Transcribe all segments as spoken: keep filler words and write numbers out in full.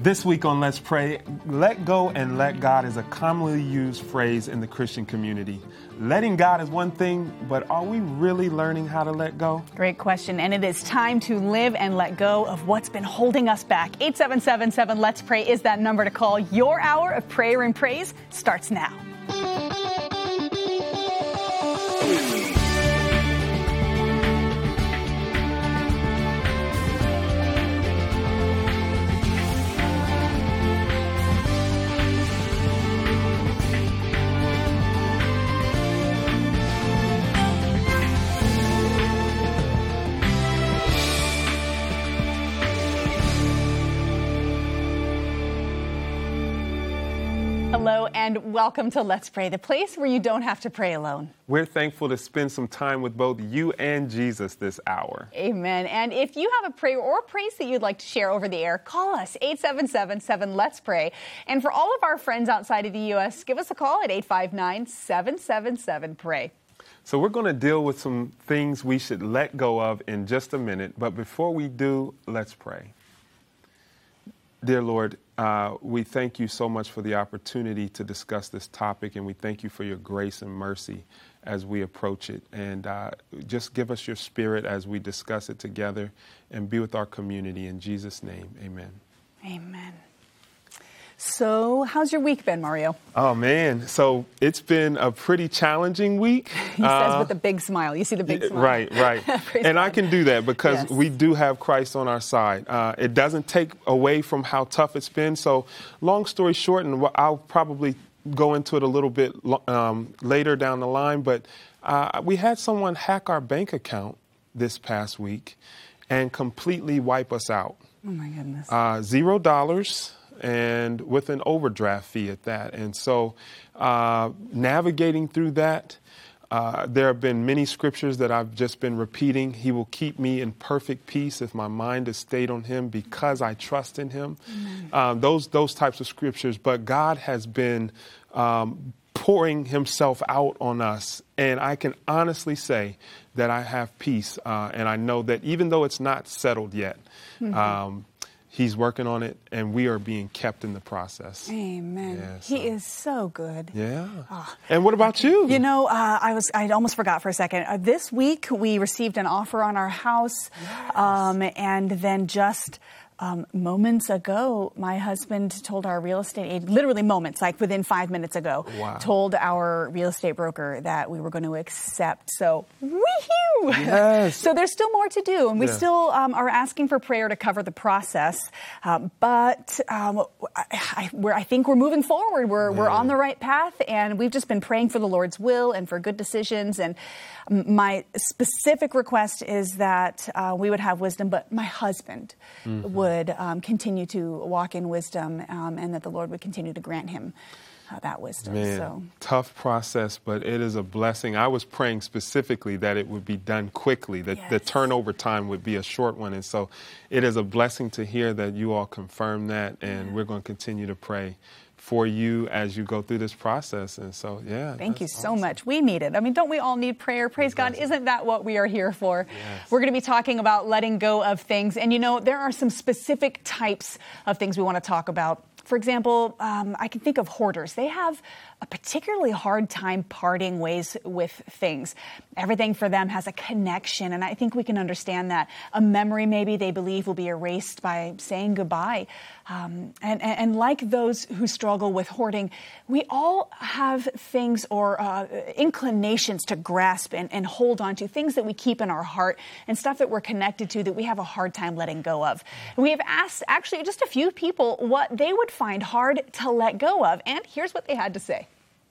This week on Let's Pray, let go and let God is a commonly used phrase in the Christian community. Letting God is one thing, but are we really learning how to let go? Great question. And it is time to live and let go of what's been holding us back. eight seven seven seven Let's Pray is that number to call. Your hour of prayer and praise starts now. Hello and welcome to Let's Pray, the place where you don't have to pray alone. We're thankful to spend some time with both you and Jesus this hour. Amen. And if you have a prayer or praise that you'd like to share over the air, call us, eight seven seven seven Let's Pray. And for all of our friends outside of the U S, give us a call at eight five nine, seven seven seven, pray. So we're going to deal with some things we should let go of in just a minute. But before we do, let's pray. Dear Lord, uh, we thank you so much for the opportunity to discuss this topic, and we thank you for your grace and mercy as we approach it. And uh, just give us your spirit as we discuss it together and be with our community. In Jesus' name, amen. Amen. So how's your week been, Mario? Oh, man. So it's been a pretty challenging week. He uh, says with a big smile. You see the big smile. Right, right. and God. I can do that because yes. we do have Christ on our side. Uh, it doesn't take away from how tough it's been. So long story short, and I'll probably go into it a little bit um, later down the line, but uh, we had someone hack our bank account this past week and completely wipe us out. Oh, my goodness. Uh, zero dollars. And with an overdraft fee at that. And so uh, navigating through that, uh, there have been many scriptures that I've just been repeating. He will keep me in perfect peace if my mind is stayed on him because I trust in him. Um, those those types of scriptures. But God has been um, pouring himself out on us. And I can honestly say that I have peace. Uh, and I know that even though it's not settled yet, mm-hmm. um, He's working on it, and we are being kept in the process. Amen. Yeah, so. He is so good. Yeah. Oh. And what about you? You know, uh, I was I almost forgot for a second. Uh, this week, we received an offer on our house, yes. um, and then just um, moments ago, my husband told our real estate agent, literally moments, like within five minutes ago, wow. told our real estate broker that we were going to accept. So, woohoo! Yes. So there's still more to do, and we yeah. still um, are asking for prayer to cover the process. Um, but um, I, I, we're, I think we're moving forward. We're yeah. we're on the right path, and we've just been praying for the Lord's will and for good decisions. And my specific request is that uh, we would have wisdom, but my husband mm-hmm. would um, continue to walk in wisdom, um, and that the Lord would continue to grant him Uh, that wisdom. Man, so. Tough process, but it is a blessing. I was praying specifically that it would be done quickly, that yes. the turnover time would be a short one. And so it is a blessing to hear that you all confirm that, and yeah. we're going to continue to pray for you as you go through this process. And so, yeah. Thank you so awesome. much. We need it. I mean, don't we all need prayer? Praise God. Isn't that what we are here for? Yes. We're going to be talking about letting go of things. And, you know, there are some specific types of things we want to talk about. For example, um, I can think of hoarders. They have a particularly hard time parting ways with things. Everything for them has a connection, and I think we can understand that. A memory maybe they believe will be erased by saying goodbye. Um, and, and, and like those who struggle with hoarding, we all have things or uh, inclinations to grasp and, and hold on to, things that we keep in our heart and stuff that we're connected to that we have a hard time letting go of. And we have asked actually just a few people what they would find hard to let go of, and here's what they had to say.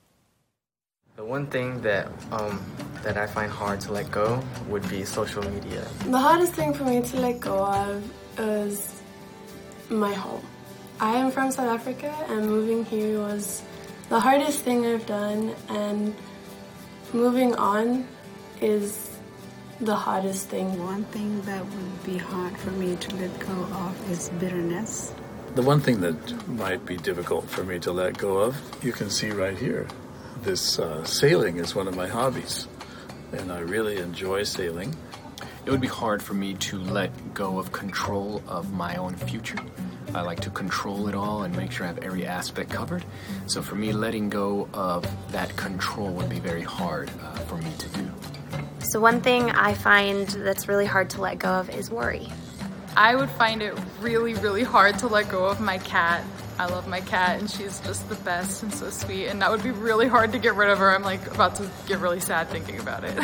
The one thing that um, that I find hard to let go would be social media. The hardest thing for me to let go of is my home. I am from South Africa, and moving here was the hardest thing I've done, and moving on is the hardest thing. One thing that would be hard for me to let go of is bitterness. The one thing that might be difficult for me to let go of, you can see right here. This uh, sailing is one of my hobbies, and I really enjoy sailing. it would be hard for me to let go of control of my own future. I like to control it all and make sure I have every aspect covered. So for me, letting go of that control would be very hard uh, for me to do. So one thing I find that's really hard to let go of is worry. I would find it really, really hard to let go of my cat. I love my cat, and she's just the best and so sweet, and that would be really hard to get rid of her. I'm like about to get really sad thinking about it.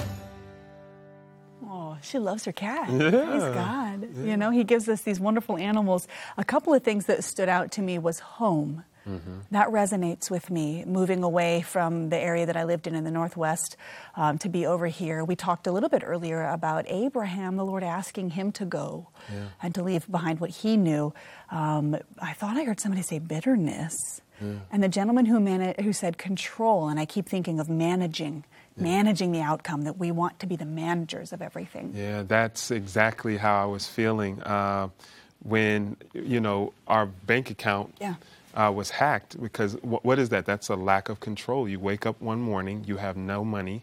Oh, she loves her cat. Yeah. Praise God. Yeah. You know, he gives us these wonderful animals. A couple of things that stood out to me was home. Mm-hmm. That resonates with me, moving away from the area that I lived in in the Northwest um, to be over here. We talked a little bit earlier about Abraham, the Lord asking him to go yeah. and to leave behind what he knew. Um, I thought I heard somebody say bitterness. Yeah. And the gentleman who, man- who said control, and I keep thinking of managing. Yeah. Managing the outcome, that we want to be the managers of everything. Yeah, that's exactly how I was feeling uh, when, you know, our bank account yeah. uh, was hacked. Because w- what is that? That's a lack of control. You wake up one morning, you have no money,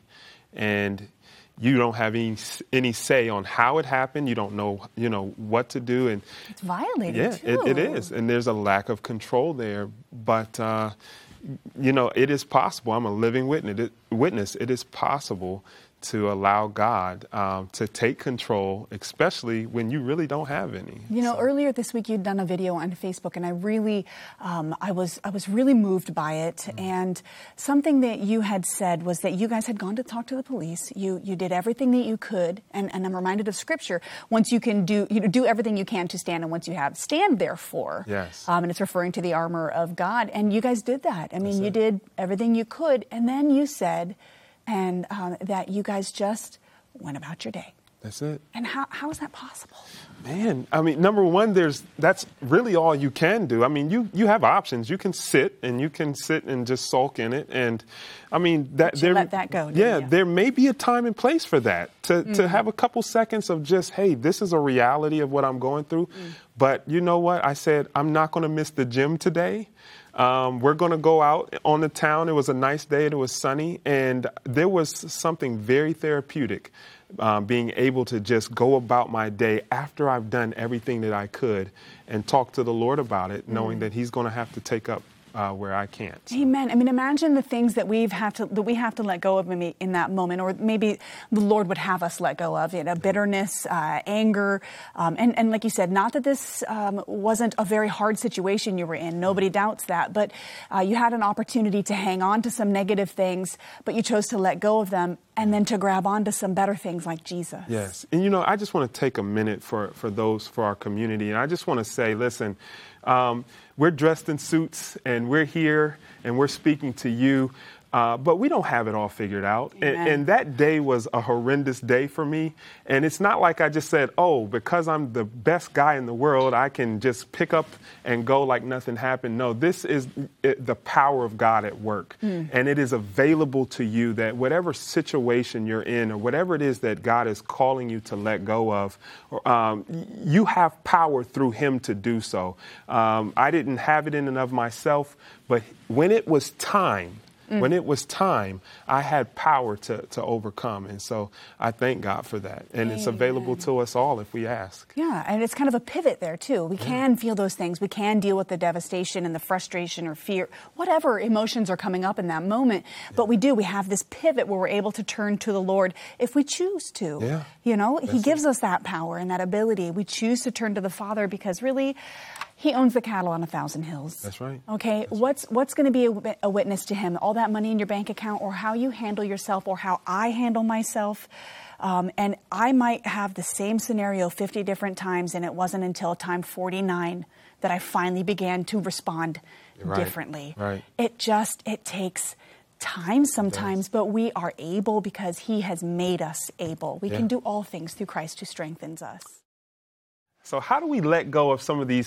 and you don't have any any say on how it happened. You don't know, you know, what to do, and it's violated. Yeah, too. It, it is, and there's a lack of control there. But uh, you know, it is possible. I'm a living witness. It, witness. It is possible to allow God um, to take control, especially when you really don't have any. You know, so. Earlier this week you'd done a video on Facebook, and I really, um, I was, I was really moved by it. Mm-hmm. And something that you had said was that you guys had gone to talk to the police. You, you did everything that you could, and, and I'm reminded of Scripture. Once you can do, you know, do everything you can to stand, and once you have, stand therefore. Yes. Um, and it's referring to the armor of God, and you guys did that. I mean, That's you it. did everything you could, and then you said. And um, that you guys just went about your day. That's it. And how how is that possible? Man, I mean, number one, there's that's really all you can do. I mean, you, you have options. You can sit and you can sit and just sulk in it. And I mean, that there let that go. Yeah, you? there may be a time and place for that to mm-hmm. to have a couple seconds of just, hey, this is a reality of what I'm going through. Mm. But you know what? I said I'm not going to miss the gym today. Um, we're going to go out on the town. It was a nice day. It was sunny. And there was something very therapeutic um, being able to just go about my day after I've done everything that I could and talk to the Lord about it, knowing mm. that he's going to have to take up Uh, where I can't. So. Amen. I mean, imagine the things that we've have to that we have to let go of maybe in that moment, or maybe the Lord would have us let go of. You know, bitterness, uh, anger, um, and and like you said, not that this um, wasn't a very hard situation you were in. Nobody doubts that, but uh, you had an opportunity to hang on to some negative things, but you chose to let go of them, and then to grab onto some better things like Jesus. Yes, and you know, I just want to take a minute for for those for our community, and I just want to say, listen. Um, we're dressed in suits and we're here and we're speaking to you, uh, but we don't have it all figured out. And, and that day was a horrendous day for me. And it's not like I just said, oh, because I'm the best guy in the world, I can just pick up and go like nothing happened. No, this is it, the power of God at work. Mm. And it is available to you that whatever situation you're in or whatever it is that God is calling you to let go of, um, you have power through him to do so. Um, I didn't have it in and of myself, but when it was time, Mm. When it was time, I had power to, to overcome. And so I thank God for that. And Amen. It's available to us all if we ask. Yeah, and it's kind of a pivot there, too. We yeah. can feel those things. We can deal with the devastation and the frustration or fear, whatever emotions are coming up in that moment. Yeah. But we do. We have this pivot where we're able to turn to the Lord if we choose to. Yeah. You know, That's he gives it. us that power and that ability. We choose to turn to the Father because really, he owns the cattle on a thousand hills. That's right. Okay, That's what's what's going to be a, a witness to him? All that money in your bank account, or how you handle yourself, or how I handle myself. Um, and I might have the same scenario fifty different times, and it wasn't until time forty-nine that I finally began to respond right. differently. Right. It just, it takes time sometimes, but we are able because he has made us able. We yeah. can do all things through Christ who strengthens us. So how do we let go of some of these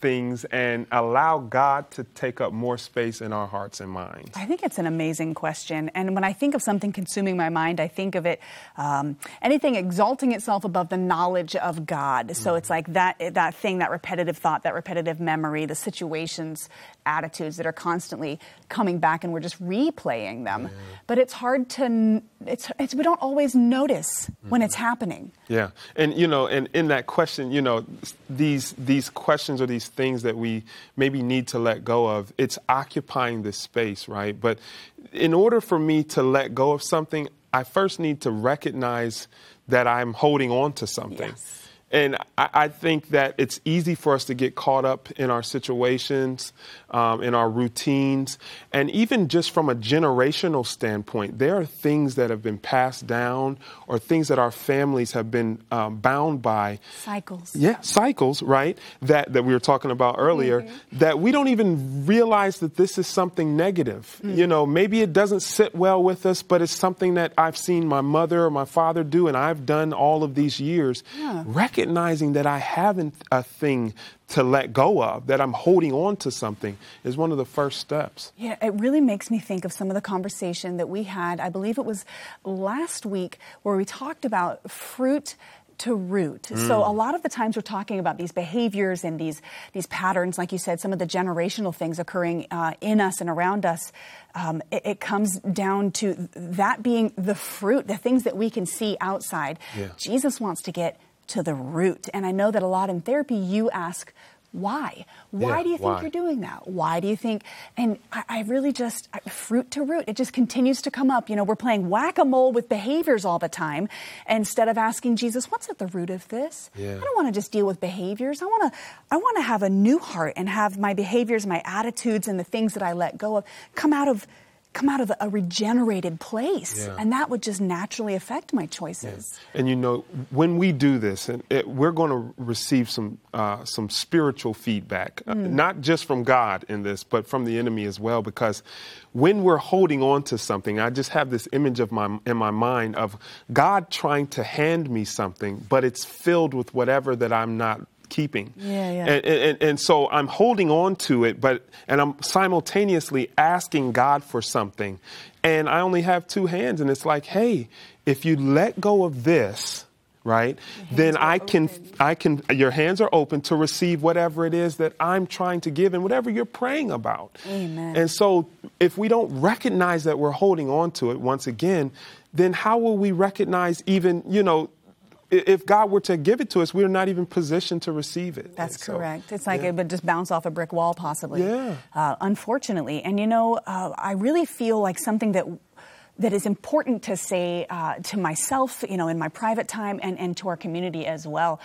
things and allow God to take up more space in our hearts and minds? I think it's an amazing question. And when I think of something consuming my mind, I think of it, um, anything exalting itself above the knowledge of God. So mm. it's like that, that thing, that repetitive thought, that repetitive memory, the situations, attitudes that are constantly coming back and we're just replaying them. Yeah. But it's hard to, it's, it's we don't always notice mm-hmm. when it's happening. Yeah. And, you know, and in that question, you know, these, these questions or these things that we maybe need to let go of, it's occupying this space, right? But in order for me to let go of something, I first need to recognize that I'm holding on to something. Yes. And I, I think that it's easy for us to get caught up in our situations, um, in our routines, and even just from a generational standpoint, there are things that have been passed down or things that our families have been um, bound by. Cycles. Yeah, cycles, right, that, that we were talking about earlier, mm-hmm. that we don't even realize that this is something negative. Mm-hmm. You know, maybe it doesn't sit well with us, but it's something that I've seen my mother or my father do, and I've done all of these years. Yeah. Recognizing that I haven't a thing to let go of, that I'm holding on to something, is one of the first steps. Yeah, it really makes me think of some of the conversation that we had, I believe it was last week, where we talked about fruit to root. Mm. So a lot of the times we're talking about these behaviors and these these patterns, like you said, some of the generational things occurring uh, in us and around us. Um, it, it comes down to that being the fruit, the things that we can see outside. Yeah. Jesus wants to get to the root. And I know that a lot in therapy, you ask, why? Why yeah, do you think why? you're doing that? Why do you think? And I, I really just, I, fruit to root, it just continues to come up. You know, we're playing whack-a-mole with behaviors all the time instead of asking Jesus, what's at the root of this? Yeah. I don't want to just deal with behaviors. I want to, I want to have a new heart and have my behaviors, my attitudes, and the things that I let go of come out of come out of a regenerated place. Yeah. And that would just naturally affect my choices. Yeah. And, you know, when we do this, and it, we're going to receive some uh, some spiritual feedback, mm. uh, not just from God in this, but from the enemy as well, because when we're holding on to something, I just have this image of my in my mind of God trying to hand me something, but it's filled with whatever that I'm not keeping. Yeah, yeah. And, and, and so I'm holding on to it, but and I'm simultaneously asking God for something. And I only have two hands. And it's like, hey, if you let go of this, right, then I can, open. I can, your hands are open to receive whatever it is that I'm trying to give and whatever you're praying about. Amen. And so if we don't recognize that we're holding on to it once again, then how will we recognize even, you know, if God were to give it to us, we're not even positioned to receive it. That's so, correct. It's like yeah. it would just bounce off a brick wall, possibly. Yeah. Uh, unfortunately. And, you know, uh, I really feel like something that that is important to say uh, to myself, you know, in my private time and, and to our community as well.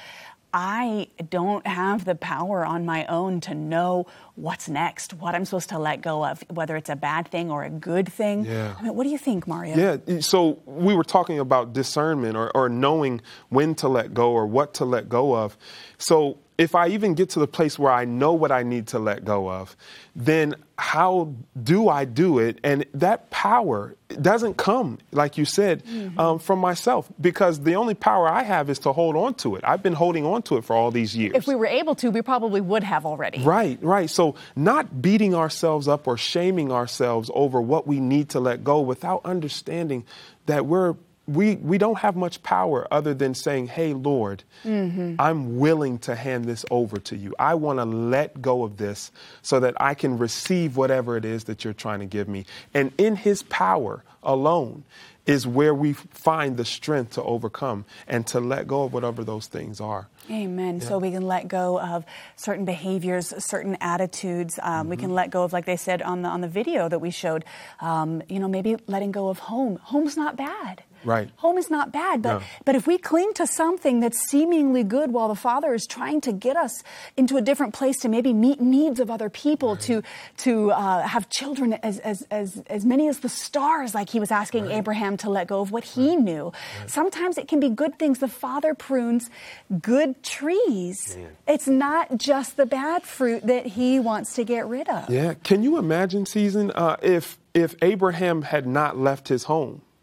I don't have the power on my own to know what's next, what I'm supposed to let go of, whether it's a bad thing or a good thing. Yeah. I mean, what do you think, Mario? Yeah. So we were talking about discernment or, or knowing when to let go or what to let go of. So if I even get to the place where I know what I need to let go of, then how do I do it? And that power doesn't come, like you said, mm-hmm. um, from myself, because the only power I have is to hold on to it. I've been holding on to it for all these years. If we were able to, we probably would have already. Right, right. So not beating ourselves up or shaming ourselves over what we need to let go without understanding that we're We we don't have much power other than saying, hey, Lord, mm-hmm. I'm willing to hand this over to you. I want to let go of this so that I can receive whatever it is that you're trying to give me. And in his power alone is where we find the strength to overcome and to let go of whatever those things are. Amen. Yeah. So we can let go of certain behaviors, certain attitudes. Um, mm-hmm. We can let go of, like they said on the on the video that we showed, um, you know, maybe letting go of home. Home's not bad. Right. Home is not bad, but No. but if we cling to something that's seemingly good while the Father is trying to get us into a different place to maybe meet needs of other people, right. to to uh, have children as, as as as many as the stars, like he was asking right. Abraham to let go of what he right. knew. Right. Sometimes it can be good things. The Father prunes good trees. Man. It's not just the bad fruit that he wants to get rid of. Yeah. Can you imagine, Season, uh, if if Abraham had not left his home?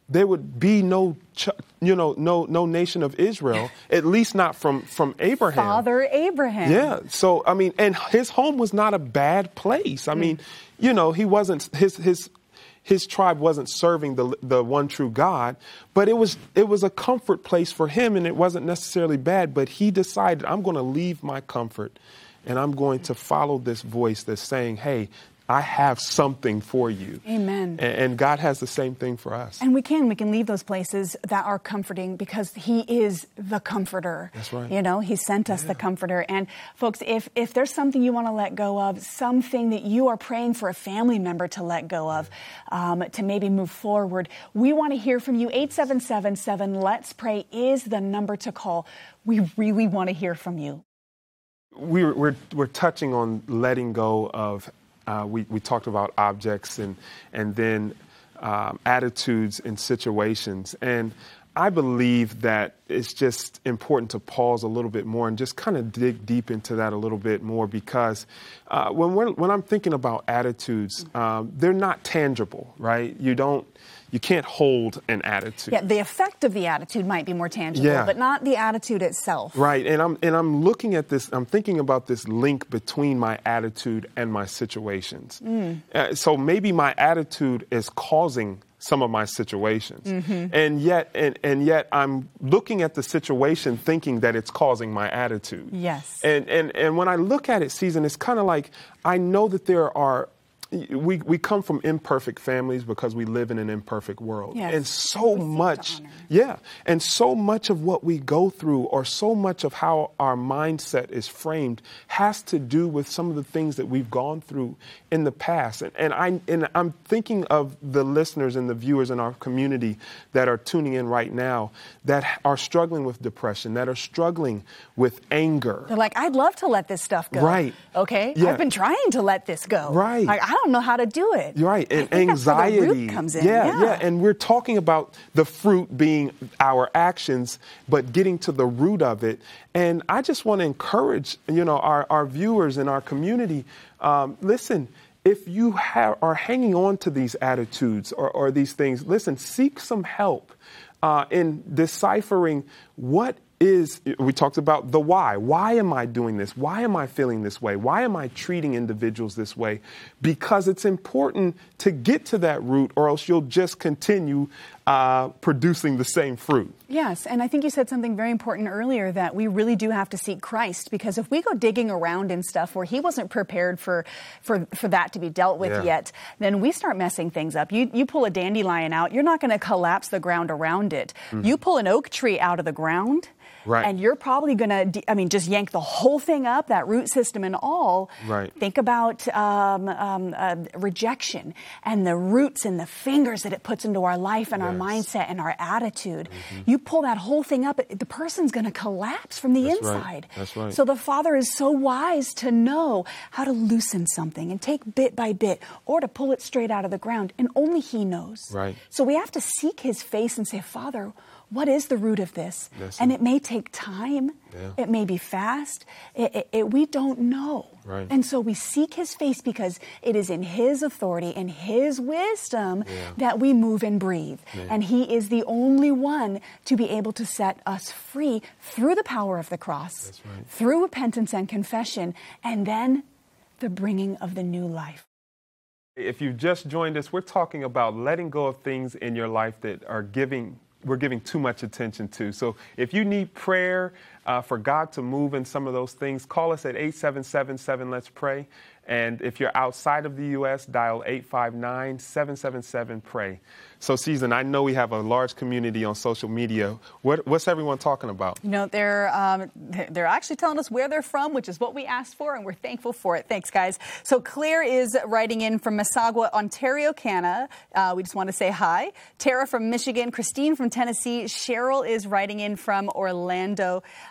there would be no, ch- you know, no no nation of Israel, at least not from, from Abraham. Father Abraham. Yeah. So, I mean, and his home was not a bad place. I mm. mean, you know, he wasn't, his, his, his tribe wasn't serving the the one true God, but it was it was a comfort place for him, and it wasn't necessarily bad. But he decided, I'm going to leave my comfort, and I'm going to follow this voice that's saying, hey, I have something for you. Amen. And, and God has the same thing for us. And we can. We can leave those places that are comforting because he is the comforter. That's right. You know, he sent us yeah. the comforter. And folks, if, if there's something you want to let go of, something that you are praying for a family member to let go of, um, to maybe move forward, we want to hear from you. eight seven seven seven, let's pray is the number to call. We really want to hear from you. We're, we're, we're touching on letting go of Uh, we, we talked about objects and and then um, attitudes and situations. And I believe that it's just important to pause a little bit more and just kind of dig deep into that a little bit more, because uh, when we're, when I'm thinking about attitudes, um, they're not tangible, right? You don't. You can't hold an attitude. Yeah, the effect of the attitude might be more tangible, yeah. but not the attitude itself. Right, and I'm and I'm looking at this. I'm thinking about this link between my attitude and my situations. Mm. Uh, so maybe my attitude is causing some of my situations, mm-hmm. and yet and, and yet I'm looking at the situation thinking that it's causing my attitude. Yes, and and and when I look at it, Season, it's kind of like I know that there are. We we come from imperfect families because we live in an imperfect world. Yes. And so much, yeah, and so much of what we go through, or so much of how our mindset is framed, has to do with some of the things that we've gone through in the past. And, and, I, and I'm thinking of the listeners and the viewers in our community that are tuning in right now that are struggling with depression, that are struggling with anger. They're like, I'd love to let this stuff go. Right. Okay? Yeah. I've been trying to let this go. Right. Like, I don't know how to do it. Right. And I think anxiety. That's where the root comes in. Yeah, yeah, yeah. And we're talking about the fruit being our actions, but getting to the root of it. And I just want to encourage, you know, our, our viewers and our community, um, listen, if you ha- are hanging on to these attitudes or, or these things, listen, seek some help uh, in deciphering what is, we talked about the why. Why am I doing this? Why am I feeling this way? Why am I treating individuals this way? Because it's important to get to that root, or else you'll just continue uh, producing the same fruit. Yes, and I think you said something very important earlier, that we really do have to seek Christ, because if we go digging around in stuff where he wasn't prepared for for, for that to be dealt with yeah. yet, then we start messing things up. You, you pull a dandelion out, you're not going to collapse the ground around it. Mm-hmm. You pull an oak tree out of the ground, right. and you're probably going to, I mean, just yank the whole thing up, that root system and all. Right. Think about um, um, uh, rejection and the roots and the fingers that it puts into our life and yes. our mindset and our attitude. Mm-hmm. You pull that whole thing up, the person's going to collapse from the That's inside. Right. That's right. So the Father is so wise to know how to loosen something and take bit by bit, or to pull it straight out of the ground, and only he knows. Right. So we have to seek his face and say, Father, what is the root of this? Yes. And it may take time. Yeah. It may be fast. It, it, it, we don't know. Right. And so we seek his face because it is in his authority and his wisdom yeah. that we move and breathe. Yeah. And he is the only one to be able to set us free through the power of the cross, That's right. through repentance and confession, and then the bringing of the new life. If you just joined us, we're talking about letting go of things in your life that are giving we're giving too much attention to. So if you need prayer uh, for God to move in some of those things, call us at eight seven seven seven, let's pray. And if you're outside of the U S, dial eight five nine, seven seven seven, pray. So, Season, I know we have a large community on social media. What, what's everyone talking about? You know, they're um, they're actually telling us where they're from, which is what we asked for, and we're thankful for it. Thanks, guys. So Claire is writing in from Mississauga, Ontario, Canada. Uh, we just want to say hi. Tara from Michigan, Christine from Tennessee. Cheryl is writing in from Orlando.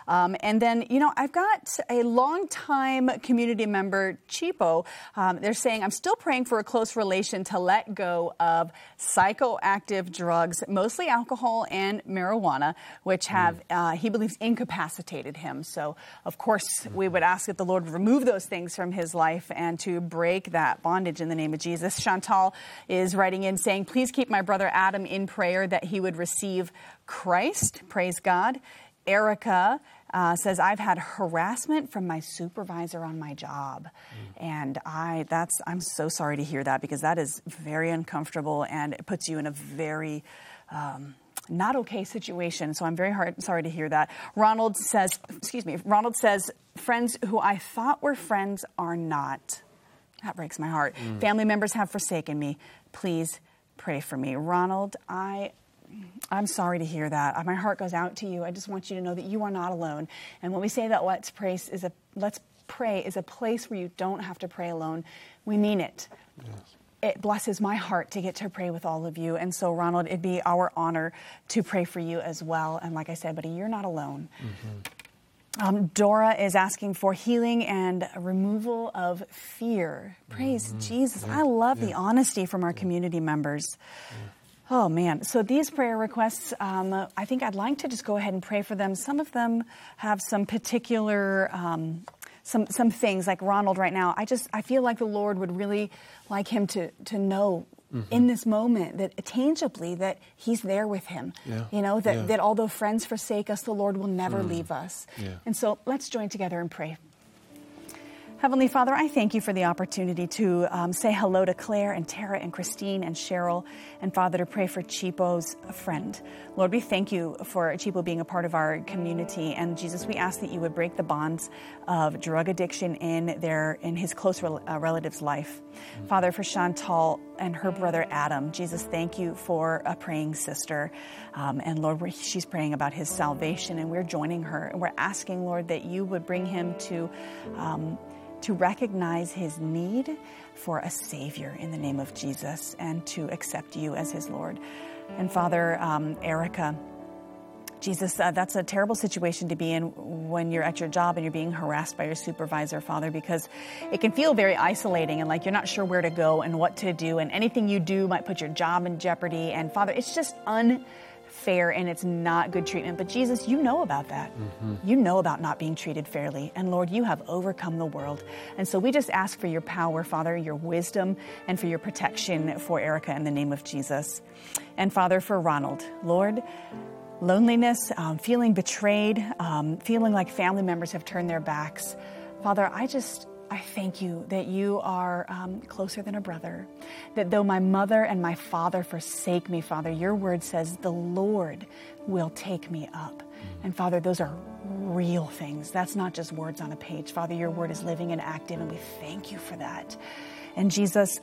Um, and then, you know, I've got a longtime community member, Chipo. Um, they're saying, I'm still praying for a close relation to let go of psychoactive drugs, mostly alcohol and marijuana, which have, uh, he believes, incapacitated him. So, of course, we would ask that the Lord remove those things from his life and to break that bondage in the name of Jesus. Chantal is writing in saying, please keep my brother Adam in prayer that he would receive Christ. Praise God. Erica uh, says, I've had harassment from my supervisor on my job. Mm. And I, that's, I'm so sorry to hear that, because that is very uncomfortable and it puts you in a very, um, not okay situation. So I'm very hard, sorry to hear that. Ronald says, excuse me, Ronald says, friends who I thought were friends are not. That breaks my heart. Mm. Family members have forsaken me. Please pray for me. Ronald, I, I'm sorry to hear that. My heart goes out to you. I just want you to know that you are not alone. And when we say that let's pray is a, let's pray is a place where you don't have to pray alone, we mean it. Yes. It blesses my heart to get to pray with all of you. And so, Ronald, it'd be our honor to pray for you as well. And like I said, buddy, you're not alone. Mm-hmm. Um, Dora is asking for healing and removal of fear. Praise mm-hmm. Jesus. Yeah. I love yeah. the honesty from our yeah. community members. Yeah. Oh, man. So these prayer requests, um, I think I'd like to just go ahead and pray for them. Some of them have some particular... Um, Some some things like Ronald right now. I just I feel like the Lord would really like him to to know mm-hmm. in this moment that tangibly that he's there with him. Yeah. You know, that, yeah. that although friends forsake us, the Lord will never mm. leave us. Yeah. And so let's join together and pray. Heavenly Father, I thank you for the opportunity to um, say hello to Claire and Tara and Christine and Cheryl, and Father, to pray for Chipo's friend. Lord, we thank you for Chipo being a part of our community, and Jesus, we ask that you would break the bonds of drug addiction in their in his close rel- uh, relative's life. Mm-hmm. Father, for Chantal and her brother Adam, Jesus, thank you for a praying sister, um, and Lord, we're, she's praying about his salvation, and we're joining her, and we're asking, Lord, that you would bring him to um, to recognize his need for a Savior in the name of Jesus and to accept you as his Lord. And Father, um, Erica, Jesus, uh, that's a terrible situation to be in when you're at your job and you're being harassed by your supervisor, Father, because it can feel very isolating and like you're not sure where to go and what to do, and anything you do might put your job in jeopardy. And Father, it's just un fair and it's not good treatment. But Jesus, you know about that. Mm-hmm. You know about not being treated fairly. And Lord, you have overcome the world. And so we just ask for your power, Father, your wisdom, and for your protection for Erica in the name of Jesus. And Father, for Ronald, Lord, loneliness, um, feeling betrayed, um, feeling like family members have turned their backs. Father, I just I thank you that you are um, closer than a brother, that though my mother and my father forsake me, Father, your word says the Lord will take me up. And Father, those are real things. That's not just words on a page. Father, your word is living and active, and we thank you for that. And Jesus,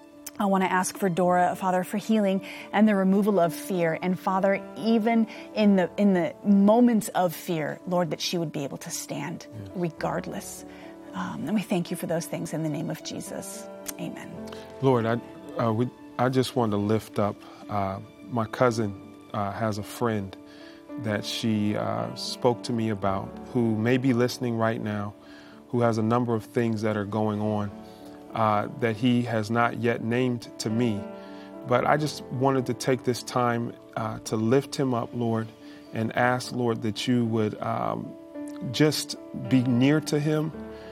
I want to ask for Dora, Father, for healing and the removal of fear. And Father, even in the in the moments of fear, Lord, that she would be able to stand yeah. regardless. Um, and we thank you for those things in the name of Jesus. Amen. Lord, I uh, we, I just want to lift up, uh, my cousin uh, has a friend that she uh, spoke to me about who may be listening right now, who has a number of things that are going on uh, that he has not yet named to me. But I just wanted to take this time uh, to lift him up, Lord, and ask, Lord, that you would um, just be near to him.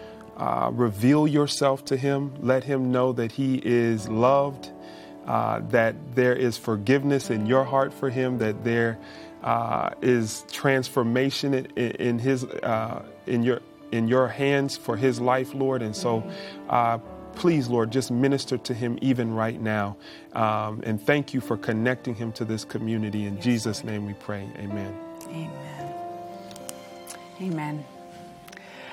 Uh, reveal yourself to him. Let him know that he is loved, uh, that there is forgiveness in your heart for him, that there uh, is transformation in, in his uh, in your in your hands for his life, Lord. And so, uh, please, Lord, just minister to him even right now. Um, and thank you for connecting him to this community. In yes, Jesus' Lord. Name we pray. Amen. Amen. Amen.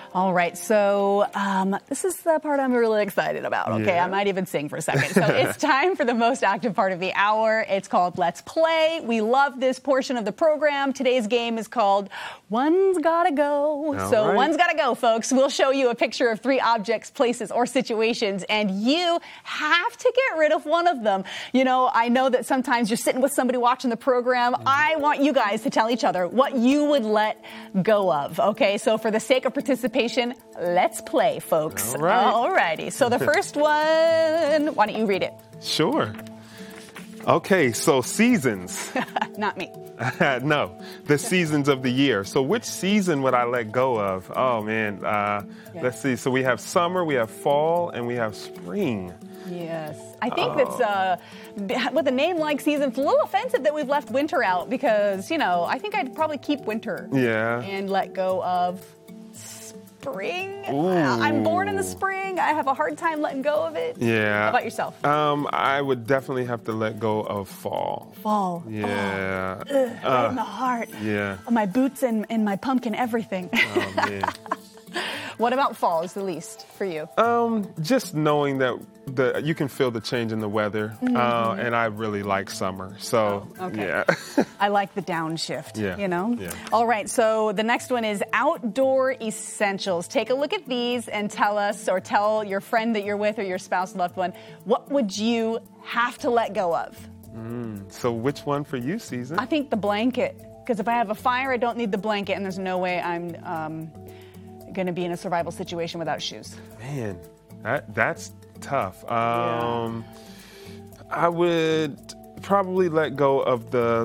All right, so um, this is the part I'm really excited about, okay? Yeah. I might even sing for a second. So it's time for the most active part of the hour. It's called Let's Play. We love this portion of the program. Today's game is called One's Gotta Go. All so right. one's gotta go, folks. We'll show you a picture of three objects, places, or situations, and you have to get rid of one of them. You know, I know that sometimes you're sitting with somebody watching the program. Mm-hmm. I want you guys to tell each other what you would let go of, okay? So for the sake of participation, let's play, folks. All right. All righty. So the first one, why don't you read it? Sure. Okay, so seasons. Not me. No, the seasons of the year. So which season would I let go of? Oh, man. Uh, Yeah. Let's see. So we have summer, we have fall, and we have spring. Yes. I think that's, uh, with a name like season, it's a little offensive that we've left winter out because, you know, I think I'd probably keep winter. Yeah. And let go of spring. Ooh. I'm born in the spring. I have a hard time letting go of it. Yeah. How about yourself? Um, I would definitely have to let go of fall. Fall. Yeah. Oh, ugh, right in the heart. Yeah. My boots and, and my pumpkin, everything. Oh, man. What about fall is the least for you? Um, just knowing that the you can feel the change in the weather, Mm-hmm. uh, and I really like summer. So, Oh, okay. yeah. I like the downshift, Yeah, you know? yeah. All right, so the next one is outdoor essentials. Take a look at these and tell us, or tell your friend that you're with or your spouse, loved one, what would you have to let go of? Mm, so which one for you, Season? I think the blanket, because if I have a fire, I don't need the blanket, and there's no way I'm um, going to be in a survival situation without shoes. Man, that, that's tough. Um, I would probably let go of the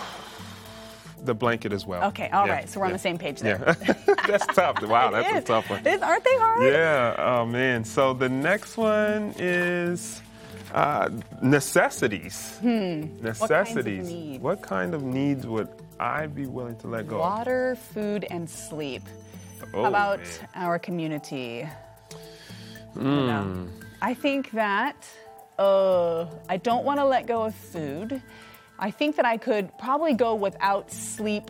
the blanket as well. Okay, all Yeah, right, so we're on yeah. the same page there. Yeah, that's tough. Wow, It that's is. a tough one. It is. Aren't they hard? Yeah. Oh man. So the next one is uh, necessities. Hmm. Necessities. needs? What kind of needs would I be willing to let go of? Water, food, and sleep. Oh, How about man. our community? Mm. I think that uh, I don't want to let go of food. I think that I could probably go without sleep.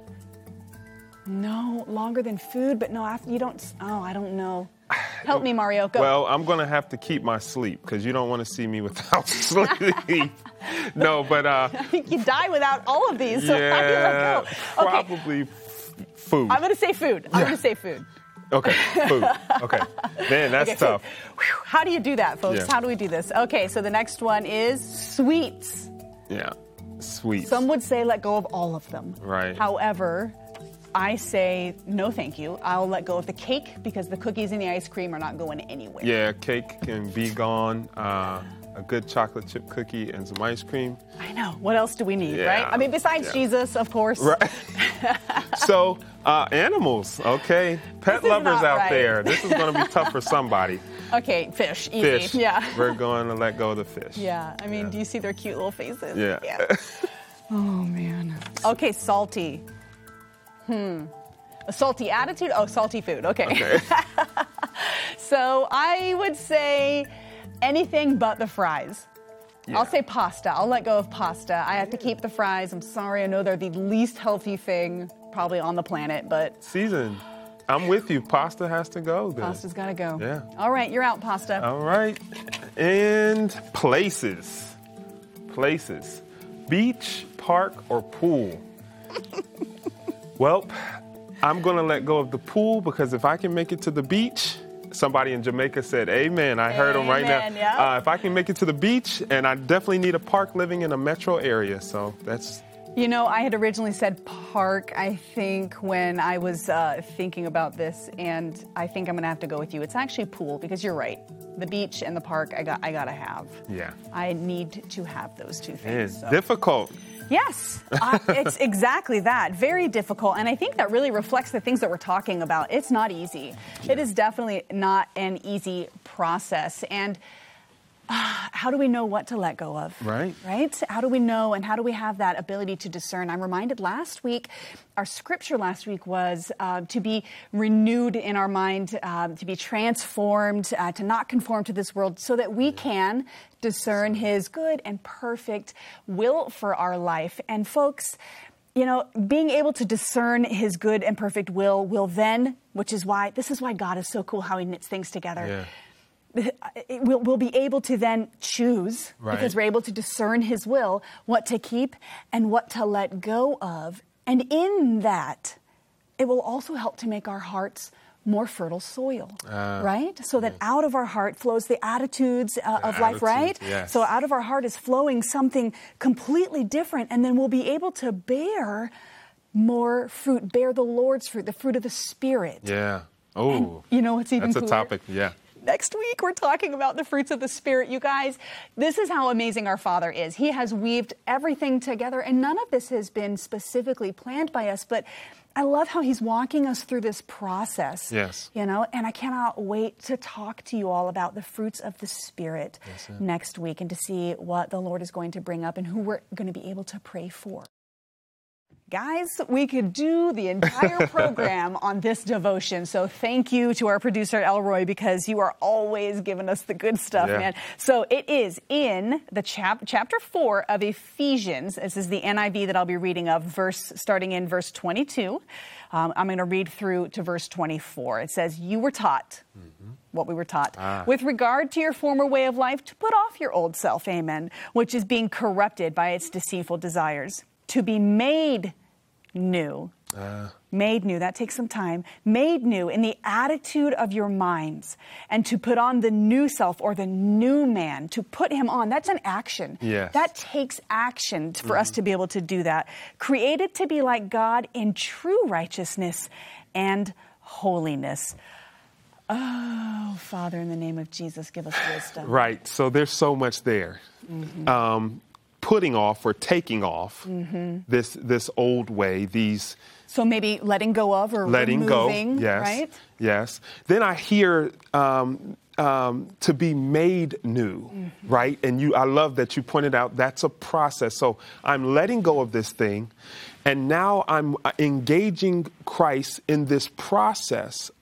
No, longer than food, but no, after you don't. Oh, I don't know. Help me, Mario. Go. Well, I'm going to have to keep my sleep because you don't want to see me without sleep. No, but uh, I think you die without all of these. So yeah, how do you let go? Okay, probably f- food. I'm going to say food. I'm Yeah. going to say food. Okay, food. Okay, man, that's Okay, food. tough. Whew, how do you do that, folks? Yeah. How do we do this? Okay, so the next one is sweets. Yeah, sweet. Some would say let go of all of them. Right. However, I say no thank you. I'll let go of the cake because the cookies and the ice cream are not going anywhere. Yeah, cake can be gone. Uh, a good chocolate chip cookie and some ice cream. I know. What else do we need, Yeah, right? I mean, besides yeah. Jesus, of course. Right. So, uh, animals, okay? Pet This is lovers not out right. there, this is going to be tough for somebody. Okay, fish. Easy. Fish. Yeah. We're going to let go of the fish. Yeah. I mean, do you see their cute little faces? Yeah. Oh, man. Okay, salty. Hmm. A salty attitude? Oh, salty food. Okay. Okay. So I would say anything but the fries. Yeah. I'll say pasta. I'll let go of pasta. I have to keep the fries. I'm sorry. I know they're the least healthy thing probably on the planet, but Season. I'm with you. Pasta has to go then. pasta's got to go. Yeah. All right, you're out, pasta. All right. And places. Places. Beach, park, or pool? Well, I'm going to let go of the pool because if I can make it to the beach, somebody in Jamaica said, amen. I heard them right now. Amen, yeah. Uh, if I can make it to the beach, and I definitely need a park living in a metro area. So that's, You know, I had originally said park, I think, when I was uh, thinking about this, and I think I'm going to have to go with you. It's actually pool, because you're right. The beach and the park, I got, I got to have. yeah. I need to have those two Man, things. so. difficult. Yes, uh, it's exactly that. Very difficult. And I think that really reflects the things that we're talking about. It's not easy. It is definitely not an easy process. And uh, how do we know what to let go of? Right. Right? How do we know, and how do we have that ability to discern? I'm reminded last week, our scripture last week was uh, to be renewed in our mind, uh, to be transformed, uh, to not conform to this world, so that we can discern His good and perfect will for our life. And folks, you know, being able to discern his good and perfect will will then, which is why, this is why God is so cool how he knits things together. Yeah. We'll, we'll be able to then choose, right. because we're able to discern his will, what to keep and what to let go of. And in that, it will also help to make our hearts more fertile soil, uh, right? So that yeah. out of our heart flows the attitudes uh, the of life, attitude, right? Yes. So out of our heart is flowing something completely different, and then we'll be able to bear more fruit, bear the Lord's fruit, the fruit of the Spirit. Yeah. Oh, you know what's even that's cooler? a topic. Yeah. Next week, we're talking about the fruits of the Spirit. You guys, this is how amazing our Father is. He has weaved everything together, and none of this has been specifically planned by us, but I love how he's walking us through this process. Yes. You know, and I cannot wait to talk to you all about the fruits of the Spirit yes, next week and to see what the Lord is going to bring up and who we're going to be able to pray for. Guys, we could do the entire program on this devotion. So thank you to our producer, Elroy, because you are always giving us the good stuff, yeah. man. So it is in the chap- chapter four of Ephesians. This is the N I V that I'll be reading of, verse starting in verse twenty-two. Um, I'm going to read through to verse twenty-four. It says, you were taught mm-hmm. what we were taught ah. with regard to your former way of life to put off your old self, amen, which is being corrupted by its deceitful desires, to be made new. Uh. Made new, that takes some time. Made new in the attitude of your minds, and to put on the new self or the new man, to put him on. That's an action. Yes. That takes action for mm-hmm. us to be able to do that. Created to be like God in true righteousness and holiness. Oh, Father, in the name of Jesus, give us wisdom. Right. So there's so much there. Mm-hmm. Um, putting off or taking off mm-hmm. this this old way, these... So maybe letting go of or letting removing, go, yes, right? Yes. Then I hear um, um, to be made new, mm-hmm. right? And you, I love that you pointed out that's a process. So I'm letting go of this thing, and now I'm engaging Christ in this process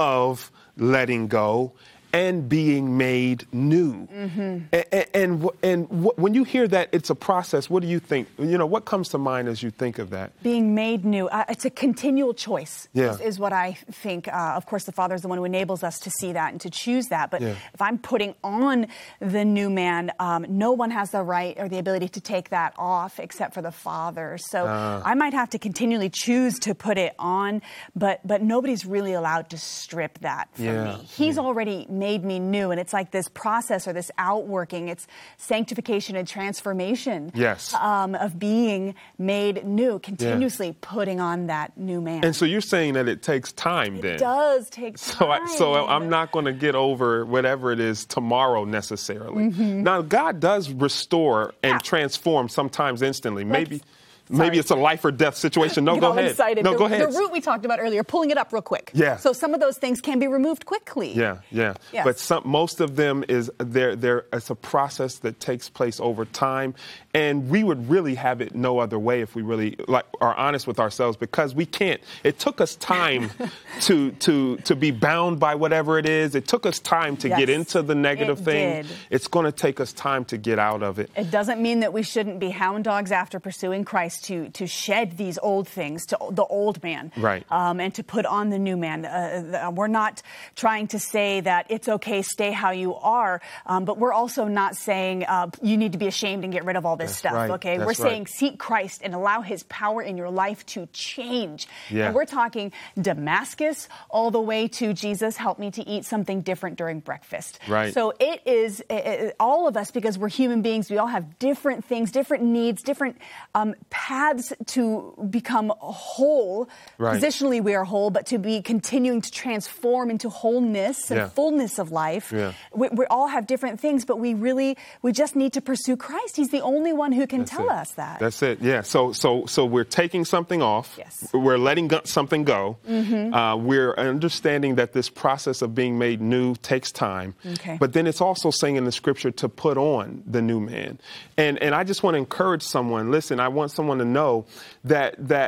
of letting go and being made new. Mm-hmm. And, and, and when you hear that it's a process, what do you think? You know, what comes to mind as you think of that? Being made new. Uh, it's a continual choice yeah. is, is what I think. Uh, of course, the Father is the one who enables us to see that and to choose that. But yeah. if I'm putting on the new man, um, no one has the right or the ability to take that off except for the Father. So uh. I might have to continually choose to put it on, but, but nobody's really allowed to strip that from yeah. me. He's yeah. already made me new, and it's like this process or this outworking. It's sanctification and transformation yes. um, of being made new, continuously yeah. putting on that new man. And so you're saying that it takes time it then? It does take time. So, I, so I'm not going to get over whatever it is tomorrow necessarily. Mm-hmm. Now, God does restore and yeah. transform sometimes instantly. Like, Maybe... Sorry. Maybe it's a life or death situation. No, Get go all ahead. Excited. No, the, go ahead. The root we talked about earlier, pulling it up real quick. Yeah. So some of those things can be removed quickly. Yeah, yeah. Yes. But some, most of them is there. There, it's a process that takes place over time, and we would really have it no other way if we really like are honest with ourselves, because we can't. It took us time to to to be bound by whatever it is. It took us time to yes, get into the negative it thing. Did. It's going to take us time to get out of it. It doesn't mean that we shouldn't be hound dogs after pursuing Christ to to shed these old things, to the old man, right, um, and to put on the new man. Uh, we're not trying to say that it's okay, stay how you are, um, but we're also not saying uh, you need to be ashamed and get rid of all this That's stuff. Right. Okay, That's we're right. saying seek Christ and allow His power in your life to change. Yeah. And we're talking Damascus all the way to Jesus, help me to eat something different during breakfast. Right. So it is it, all of us, because we're human beings. We all have different things, different needs, different um, paths to become whole. Right. Positionally, we are whole, but to be continuing to transform into wholeness and yeah. fullness of life. Yeah. We, we all have different things, but we really, we just need to pursue Christ. He's the only one who can That's tell it. us that. That's it. Yeah. So, so, so we're taking something off. Yes. We're letting go- something go. Mm-hmm. Uh, we're understanding that this process of being made new takes time. Okay. But then it's also saying in the scripture to put on the new man. And and I just want to encourage someone. Listen, I want someone to know that that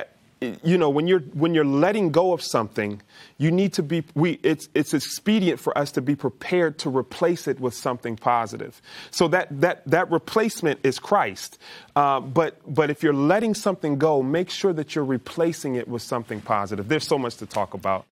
you know, when you're when you're letting go of something, you need to be we it's it's expedient for us to be prepared to replace it with something positive. So that that that replacement is Christ. Uh, but but if you're letting something go, make sure that you're replacing it with something positive. There's so much to talk about.